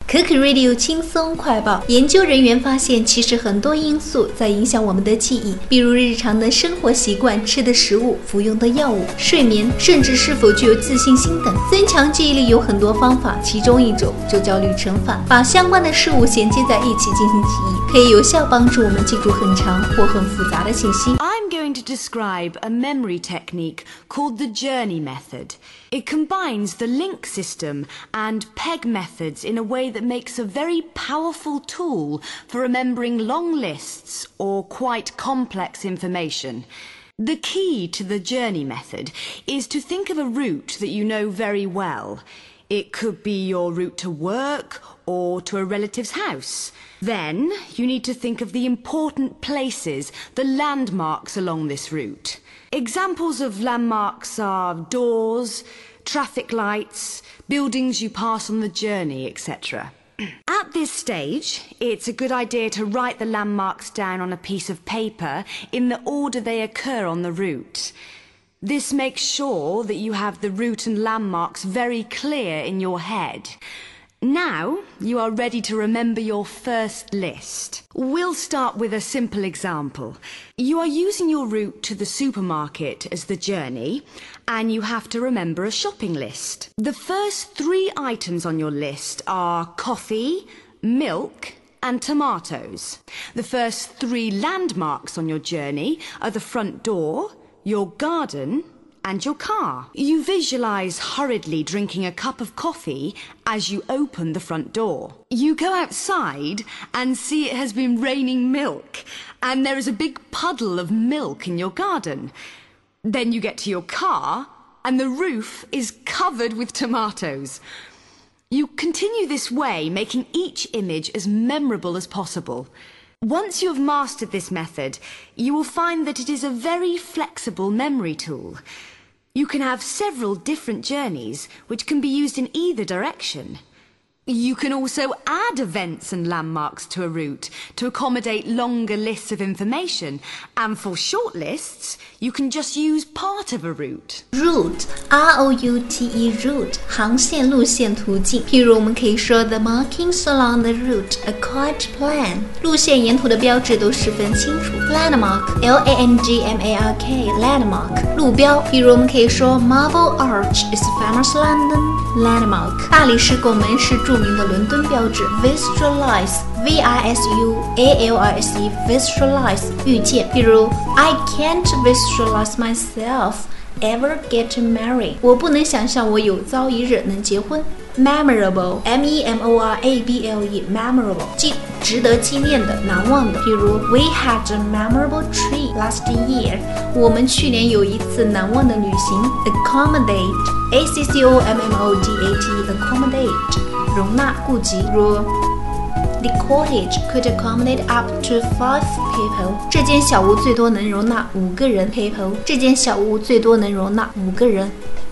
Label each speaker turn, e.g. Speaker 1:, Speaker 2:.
Speaker 1: 可可 Radio 轻松快报，研究人员发现，其实很多因素在影响我们的记忆，比如日常的生活习惯、吃的食物、服用的药物、睡眠，甚至是否具有自信心等。增强记忆力有很多方法，其中一种就叫旅程法，把相关的事物衔接在一起进行记忆，可以有效帮助我们记住很长或很复杂的信息。
Speaker 2: I'm going to describe a memory technique called the Journey method. It combines the link system and PEG methods in a way that makes a very powerful tool for remembering long lists or quite complex information. The key to the Journey method is to think of a route that you know very well. It could be your route to work or to a relative's house. Then you need to think of the important places, the landmarks along this route. Examples of landmarks are doors, traffic lights, buildings you pass on the journey, etc. At this stage, it's a good idea to write the landmarks down on a piece of paper in the order they occur on the route. This makes sure that you have the route and landmarks very clear in your head. Now you are ready to remember your first list. We'll start with a simple example. You are using your route to the supermarket as the journey, and you have to remember a shopping list. The first 3 items on your list are coffee, milk, and tomatoes. The first 3 landmarks on your journey are the front door, your garden, and your car. You visualize hurriedly drinking a cup of coffee as you open the front door. You go outside and see it has been raining milk, and there is a big puddle of milk in your garden. Then you get to your car, and the roof is covered with tomatoes. You continue this way, making each image as memorable as possible. Once you have mastered this method, you will find that it is a very flexible memory tool. You can have several different journeys which can be used in either direction. You can also add events and landmarks to a route to accommodate longer lists of information, and for short lists, you can just use part of a route.
Speaker 1: Route, R-O-U-T-E, route, 航线、路线、途径。譬如我们可以说 The markings along the route are quite plain. 路线沿途的标志都十分清楚。Landmark, L-A-N-G-M-A-R-K, landmark, 路标。譬如我们可以说 Marble Arch is a famous London landmark. 大理石拱门是著名的伦敦标志。Visualize, V-I-S-U-A-L-I-S-E, visualize, 预见。譬如 I can't visualize myself ever get married. 我不能想象我有朝一日能结婚。Memorable, M-E-M-O-R-A-B-L-E, memorable, 值得纪念的、难忘的。譬如 We had a memorable trip last year. 我们去年有一次难忘的旅行。Accommodate, A-C-C-O-M-M-O-D-A-T, accommodate, 容纳、顾及。如The cottage could accommodate up to 5 people. 这间小屋最多能容纳5个人。People. 这间小屋最多能容纳5个人。